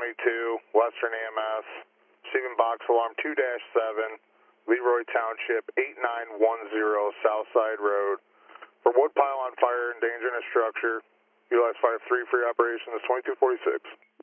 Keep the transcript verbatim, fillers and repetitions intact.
twenty-two, Western A M S, receiving box alarm two dash seven, Leroy Township, eight nine one zero Southside Road. For wood pile on fire, endangering a structure, utilize five three for your operation. That's twenty-two forty-six.